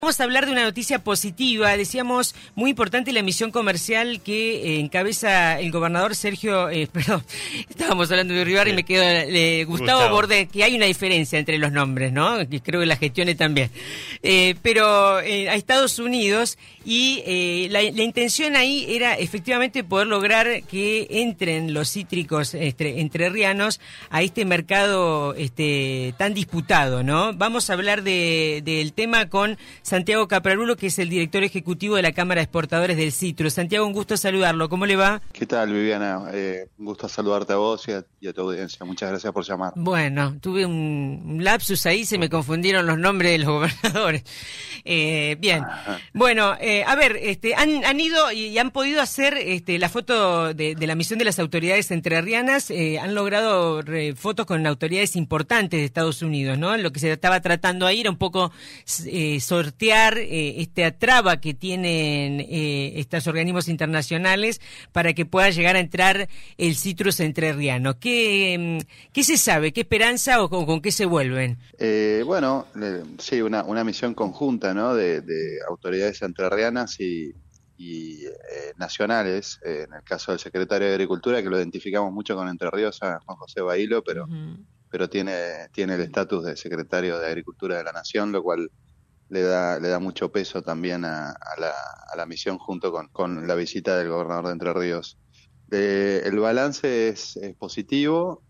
Vamos a hablar de una noticia positiva, decíamos, muy importante la emisión comercial que encabeza el gobernador Sergio, estábamos hablando de Uribarri y me quedo Gustavo Bordé, que hay una diferencia entre los nombres, ¿no? Que creo que la gestiones también. Pero a Estados Unidos y la intención ahí era efectivamente poder lograr que entren los cítricos entrerrianos a este mercado tan disputado, ¿no? Vamos a hablar del tema con Santiago Caprarulo, que es el director ejecutivo de la Cámara de Exportadores del Citrus. Santiago, un gusto saludarlo. ¿Cómo le va? ¿Qué tal, Viviana? Un gusto saludarte a vos y a tu audiencia. Muchas gracias por llamar. Bueno, tuve un lapsus ahí, se me confundieron los nombres de los gobernadores. Bien. Bueno, a ver, han ido y han podido hacer la foto de la misión de las autoridades entrerrianas. Han logrado fotos con autoridades importantes de Estados Unidos, ¿no? Lo que se estaba tratando ahí era un poco sortear esta traba que tienen estos organismos internacionales para que pueda llegar a entrar el citrus entrerriano. ¿Qué se sabe? ¿Qué esperanza o con qué se vuelven? Sí, una misión conjunta, ¿no? de autoridades entrerrianas y nacionales, en el caso del secretario de Agricultura, que lo identificamos mucho con Entre Ríos, a Juan José Bailo, pero tiene el estatus de secretario de Agricultura de la Nación, lo cual le da mucho peso también a la misión junto con la visita del gobernador de Entre Ríos. El balance es positivo,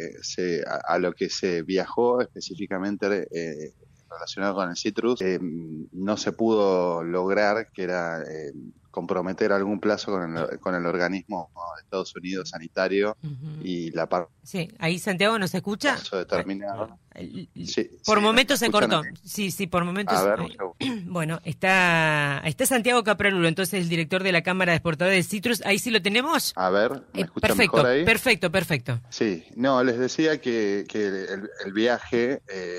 a lo que se viajó específicamente relacionado con el citrus, no se pudo lograr, que era comprometer algún plazo con el organismo de Estados Unidos sanitario y la parte. Sí, ahí Santiago nos escucha. Determinado. Sí, por momentos se cortó. Sí, por momentos. A ver, bueno, está Santiago Caprarulo, entonces el director de la Cámara de Exportadores de Citrus. Ahí sí lo tenemos. A ver, ¿me escuchan mejor ahí? Perfecto. Sí, no, les decía que el viaje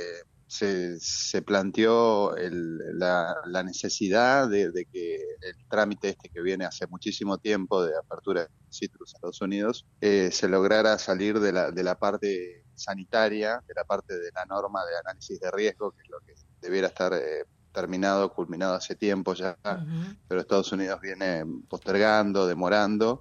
se planteó la necesidad de que el trámite que viene hace muchísimo tiempo de apertura de Citrus a Estados Unidos se lograra salir de la parte sanitaria, de la parte de la norma de análisis de riesgo, que es lo que debiera estar culminado hace tiempo ya, pero Estados Unidos viene postergando, demorando.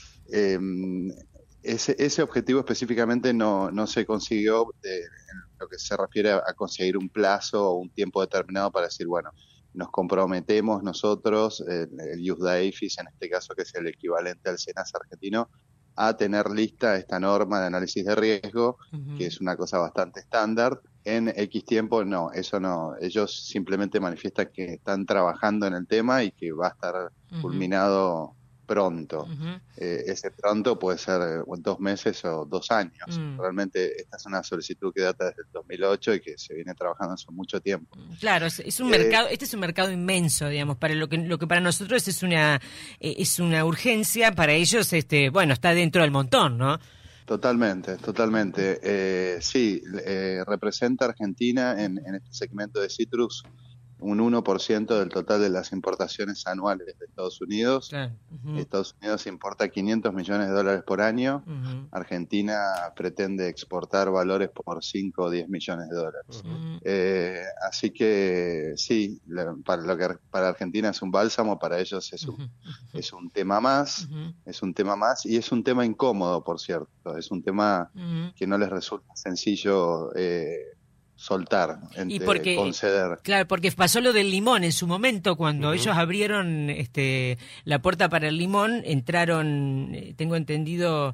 Ese objetivo específicamente no se consiguió en lo que se refiere a conseguir un plazo o un tiempo determinado para decir, bueno, nos comprometemos nosotros, el USDA-APHIS en este caso, que es el equivalente al SENASA argentino, a tener lista esta norma de análisis de riesgo, que es una cosa bastante estándar. En X tiempo, no, eso no. Ellos simplemente manifiestan que están trabajando en el tema y que va a estar culminado pronto. Ese pronto puede ser 2 meses o 2 años. Realmente esta es una solicitud que data desde el 2008 y que se viene trabajando hace mucho tiempo. Claro, es un mercado, este es un mercado inmenso, digamos, para lo que para nosotros es una urgencia, para ellos está dentro del montón, ¿no? Totalmente. Sí, representa Argentina en este segmento de citrus un 1% del total de las importaciones anuales de Estados Unidos. Claro. Estados Unidos importa $500 millones por año. Argentina pretende exportar valores por 5 o 10 millones de dólares. Así que sí, para Argentina es un bálsamo, para ellos es un tema más, y es un tema incómodo, por cierto. Es un tema que no les resulta sencillo soltar, conceder. Claro, porque pasó lo del limón en su momento, cuando ellos abrieron la puerta para el limón, entraron, tengo entendido,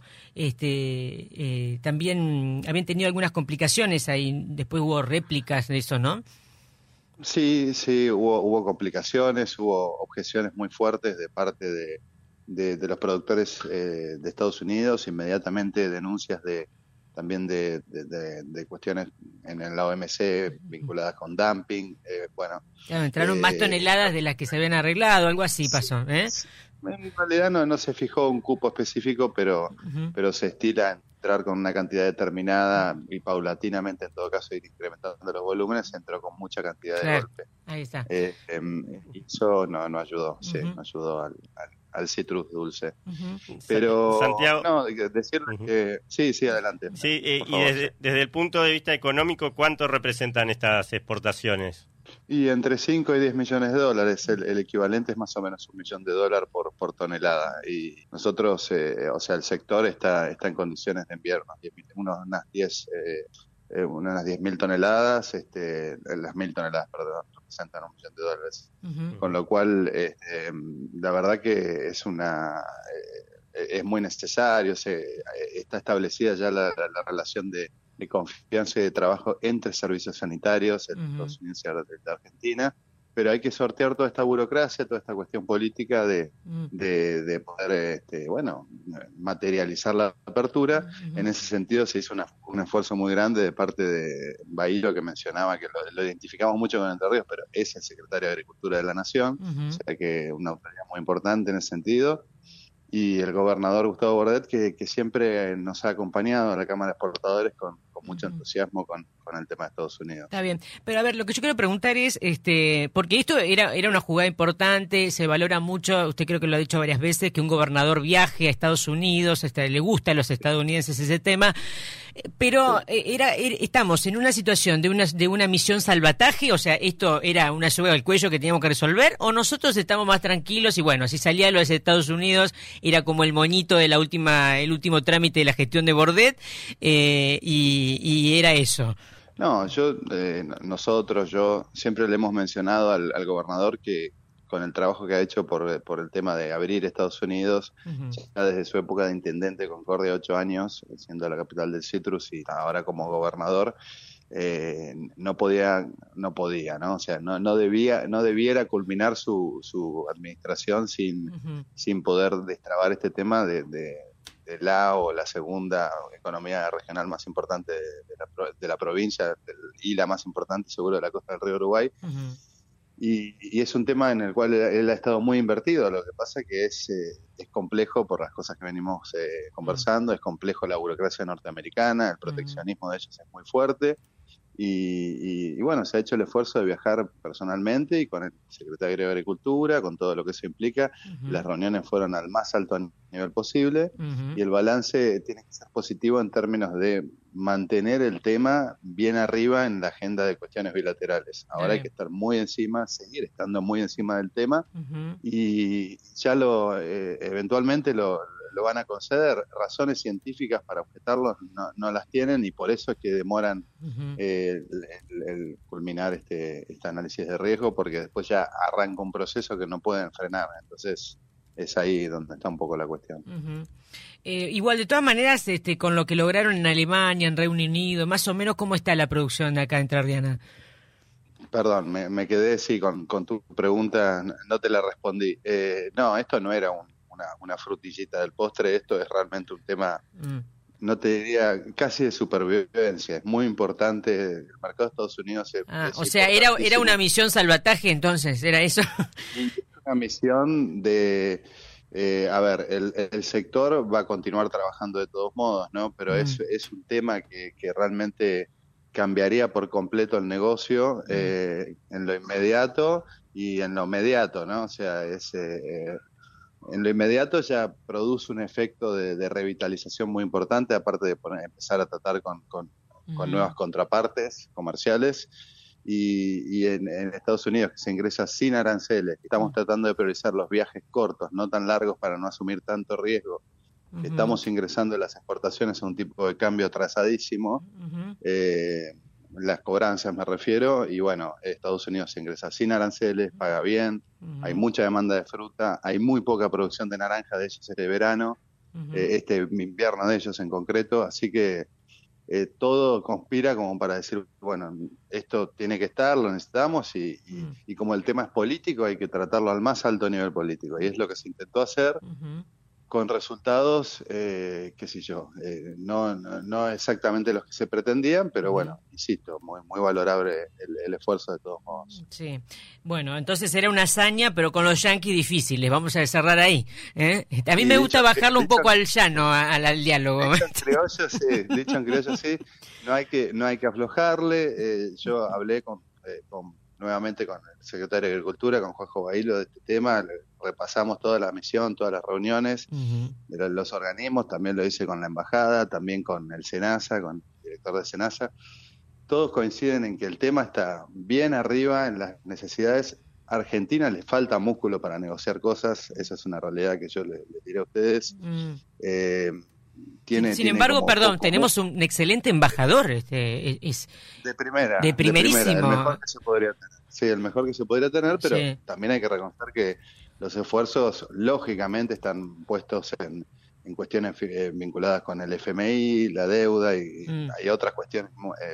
también habían tenido algunas complicaciones ahí, después hubo réplicas de eso, ¿no? Sí, hubo complicaciones, hubo objeciones muy fuertes de parte de los productores de Estados Unidos, inmediatamente denuncias también de cuestiones en la OMC vinculadas con dumping. Claro, entraron más toneladas de las que se habían arreglado, algo así pasó. En realidad no se fijó un cupo específico, pero se estila entrar con una cantidad determinada y paulatinamente, en todo caso, ir incrementando los volúmenes. Entró con mucha cantidad de golpe. Ahí está. Y eso no ayudó, no ayudó al citrus dulce. Pero Santiago, decirle que sí, adelante. Sí, y desde el punto de vista económico, ¿cuánto representan estas exportaciones? Y entre 5 y 10 millones de dólares, el equivalente es más o menos $1 millón por tonelada. Y nosotros, o sea, el sector está en condiciones de invierno, unas 10.000 toneladas, las 1.000 toneladas, perdón, representan $1 millón. Uh-huh. Con lo cual, la verdad que es muy necesario, está establecida ya la relación de confianza y de trabajo entre servicios sanitarios en Estados Unidos y de Argentina, pero hay que sortear toda esta burocracia, toda esta cuestión política de poder, materializar la apertura. En ese sentido se hizo un esfuerzo muy grande de parte de Bahilo, que mencionaba que lo identificamos mucho con Entre Ríos, pero es el secretario de Agricultura de la Nación, o sea que una autoridad muy importante en ese sentido. Y el gobernador Gustavo Bordet, que siempre nos ha acompañado a la Cámara de Exportadores con mucho entusiasmo con el tema de Estados Unidos. Está bien, pero a ver, lo que yo quiero preguntar es, porque esto era una jugada importante, se valora mucho, usted creo que lo ha dicho varias veces, que un gobernador viaje a Estados Unidos, le gusta a los estadounidenses ese tema, pero estamos en una situación de una misión salvataje, o sea, esto era una soga al cuello que teníamos que resolver, o nosotros estamos más tranquilos y bueno, si salía lo de Estados Unidos era como el moñito de el último trámite de la gestión de Bordet, y era eso. No, yo siempre le hemos mencionado al gobernador que con el trabajo que ha hecho por el tema de abrir Estados Unidos, ya desde su época de intendente de Concordia, 8 años, siendo la capital del citrus, y ahora como gobernador, no podía, ¿no? O sea, no debiera culminar su administración sin poder destrabar este tema de la segunda economía regional más importante de la provincia y la más importante seguro de la costa del río Uruguay. Y es un tema en el cual él ha estado muy invertido. Lo que pasa que es complejo por las cosas que venimos conversando, es complejo la burocracia norteamericana, el proteccionismo de ellos es muy fuerte. Y bueno, se ha hecho el esfuerzo de viajar personalmente y con el secretario de Agricultura, con todo lo que eso implica. Las reuniones fueron al más alto nivel posible y el balance tiene que ser positivo en términos de mantener el tema bien arriba en la agenda de cuestiones bilaterales. Ahora hay que estar muy encima, seguir estando muy encima del tema y ya eventualmente lo van a conceder. Razones científicas para objetarlo no las tienen y por eso es que demoran el culminar este análisis de riesgo, porque después ya arranca un proceso que no pueden frenar. Entonces es ahí donde está un poco la cuestión. Igual, de todas maneras, con lo que lograron en Alemania, en Reino Unido, más o menos, ¿cómo está la producción de acá entrerriana? Perdón, me quedé, sí, con tu pregunta, no te la respondí. No, esto no era una frutillita del postre, esto es realmente un tema, no te diría, casi de supervivencia. Es muy importante, el mercado de Estados Unidos o sea, era una misión salvataje, entonces, ¿era eso? Una misión de... el sector va a continuar trabajando de todos modos, ¿no? Pero es un tema que realmente cambiaría por completo el negocio en lo inmediato y en lo mediato, ¿no? O sea, en lo inmediato ya produce un efecto de revitalización muy importante, aparte de empezar a tratar con nuevas contrapartes comerciales. Y en Estados Unidos, que se ingresa sin aranceles, estamos tratando de priorizar los viajes cortos, no tan largos para no asumir tanto riesgo. Estamos ingresando las exportaciones a un tipo de cambio atrasadísimo, las cobranzas me refiero, y bueno, Estados Unidos se ingresa sin aranceles, paga bien, hay mucha demanda de fruta, hay muy poca producción de naranja de ellos este verano, este invierno de ellos en concreto, así que todo conspira como para decir, bueno, esto tiene que estar, lo necesitamos y como el tema es político hay que tratarlo al más alto nivel político y es lo que se intentó hacer con resultados, qué sé yo, no exactamente los que se pretendían, pero bueno, insisto, muy, muy valorable el esfuerzo de todos modos. Sí, bueno, entonces era una hazaña, pero con los yanquis difíciles, vamos a cerrar ahí. A mí me gusta bajarlo un poco al llano, al diálogo. Dicho en criollo, sí, no hay que aflojarle. Yo hablé nuevamente con el secretario de Agricultura, con Juanjo Bahilo, de este tema, repasamos toda la misión, todas las reuniones de los organismos, también lo hice con la embajada, también con el SENASA, con el director de SENASA, todos coinciden en que el tema está bien arriba en las necesidades. Argentina le falta músculo para negociar cosas, esa es una realidad que yo le diré a ustedes. Sin embargo, perdón, tenemos un excelente embajador, es de primera, de primerísimo. El mejor que se podría tener. Sí, el mejor que se podría tener, pero también hay que reconocer que los esfuerzos lógicamente están puestos en cuestiones vinculadas con el FMI, la deuda y hay otras cuestiones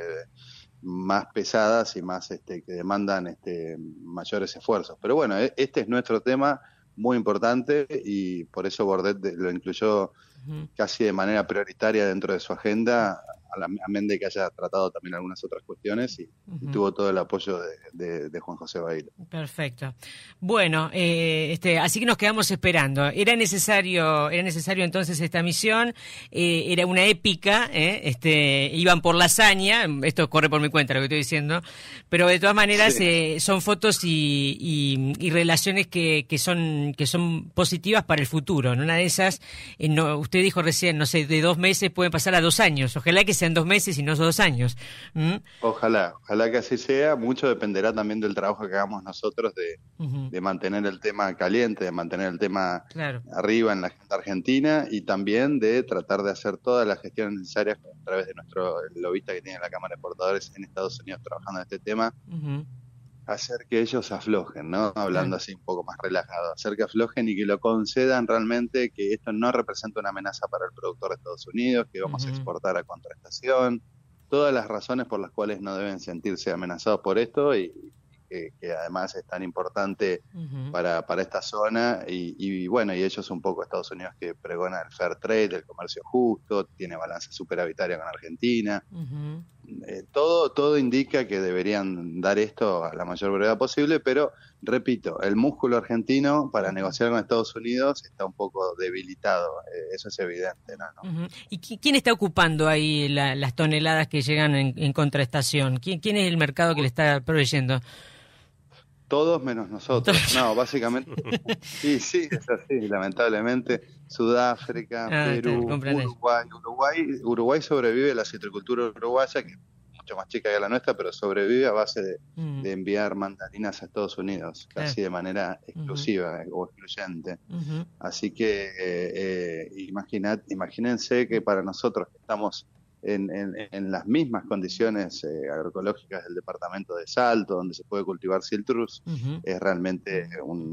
más pesadas y más que demandan mayores esfuerzos. Pero bueno, este es nuestro tema muy importante y por eso Bordet lo incluyó casi de manera prioritaria dentro de su agenda, amén de que haya tratado también algunas otras cuestiones y tuvo todo el apoyo de Juan José Bailo. Perfecto. Bueno, así que nos quedamos esperando. Era necesario entonces esta misión, era una épica, iban por la hazaña, esto corre por mi cuenta lo que estoy diciendo, pero de todas maneras son fotos y relaciones que son positivas para el futuro. En una de esas, usted dijo recién, no sé, de 2 meses pueden pasar a 2 años. Ojalá que sean 2 meses y no 2 años. Ojalá que así sea. Mucho dependerá también del trabajo que hagamos nosotros de mantener el tema caliente, de mantener el tema arriba en la agenda argentina y también de tratar de hacer todas las gestiones necesarias a través de nuestro lobista que tiene la Cámara de Exportadores en Estados Unidos trabajando en este tema. Hacer que ellos aflojen, ¿no? Hablando así un poco más relajado, hacer que aflojen y que lo concedan realmente, que esto no representa una amenaza para el productor de Estados Unidos, que vamos a exportar a contraestación, todas las razones por las cuales no deben sentirse amenazados por esto y que además es tan importante para esta zona y bueno, y ellos un poco Estados Unidos que pregona el fair trade, el comercio justo, tiene balanza superavitaria con Argentina. Todo indica que deberían dar esto a la mayor brevedad posible, pero repito, el músculo argentino para negociar con Estados Unidos está un poco debilitado, eso es evidente, ¿no? ¿Y quién está ocupando ahí las toneladas que llegan en contraestación? ¿Quién es el mercado que le está proveyendo? Todos menos nosotros. No, básicamente sí, es así, lamentablemente. Sudáfrica, Perú, Uruguay sobrevive, la citricultura uruguaya, que es mucho más chica que la nuestra, pero sobrevive a base de enviar mandarinas a Estados Unidos, casi de manera exclusiva o excluyente. Así que imagínense que para nosotros que estamos en las mismas condiciones agroecológicas del departamento de Salto, donde se puede cultivar citrus, es realmente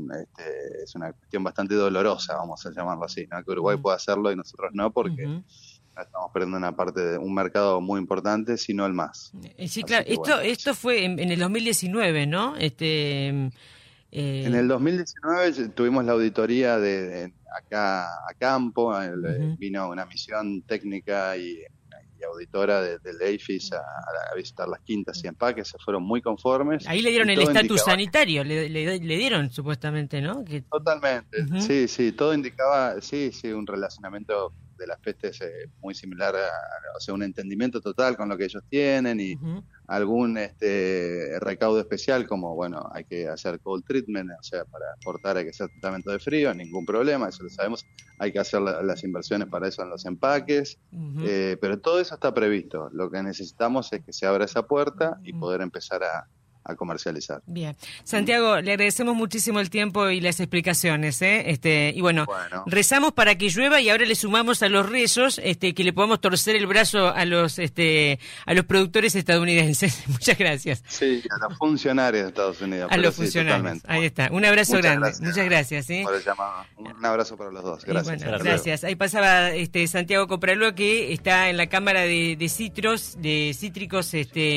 es una cuestión bastante dolorosa, vamos a llamarlo así, ¿no? Que Uruguay pueda hacerlo y nosotros no, porque estamos perdiendo una parte de un mercado muy importante, si no el más. Sí, claro. Esto fue en el 2019, ¿no? En el 2019 tuvimos la auditoría acá a campo, vino una misión técnica y auditora del EIFIS a visitar las quintas y empaques, se fueron muy conformes. Ahí le dieron el estatus sanitario, le dieron supuestamente, ¿no? Totalmente, sí, todo indicaba, un relacionamiento de las pestes muy similar, o sea, un entendimiento total con lo que ellos tienen y algún recaudo especial como, bueno, hay que hacer cold treatment, o sea, para exportar hay que hacer tratamiento de frío, ningún problema, eso lo sabemos, hay que hacer las inversiones para eso en los empaques, pero todo eso está previsto, lo que necesitamos es que se abra esa puerta y poder empezar a comercializar. Bien. Santiago, le agradecemos muchísimo el tiempo y las explicaciones, y bueno, rezamos para que llueva y ahora le sumamos a los rezos, que le podamos torcer el brazo a los productores estadounidenses. Muchas gracias. Sí, a los funcionarios de Estados Unidos. A los funcionarios. Ahí está. Un abrazo grande. Gracias. Muchas gracias. Por el llamado. Un abrazo para los dos. Gracias. Bueno, gracias. Ahí pasaba Santiago Copraló, que está en la Cámara de Cítricos,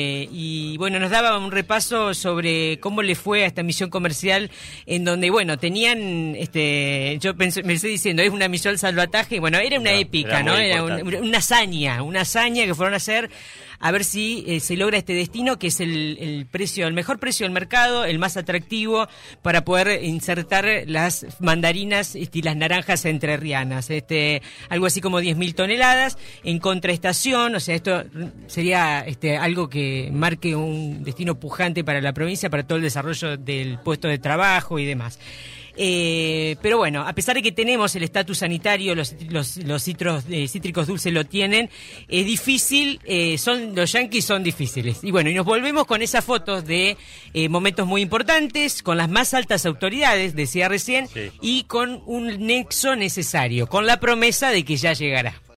y bueno, nos daba un repaso sobre cómo le fue a esta misión comercial en donde, bueno, tenían, yo me estoy diciendo, es una misión salvataje, bueno, era una épica, ¿no? Era una hazaña que fueron a hacer a ver si se logra este destino, que es el mejor precio del mercado, el más atractivo para poder insertar las mandarinas y las naranjas entrerrianas. Algo así como 10.000 toneladas en contraestación, o sea, esto sería algo que marque un destino pujante para la provincia, para todo el desarrollo del puesto de trabajo y demás. Pero bueno, a pesar de que tenemos el estatus sanitario, los cítricos dulces lo tienen, es difícil, los yanquis son difíciles. Y bueno, y nos volvemos con esas fotos de momentos muy importantes, con las más altas autoridades, decía recién, y con un nexo necesario, con la promesa de que ya llegará.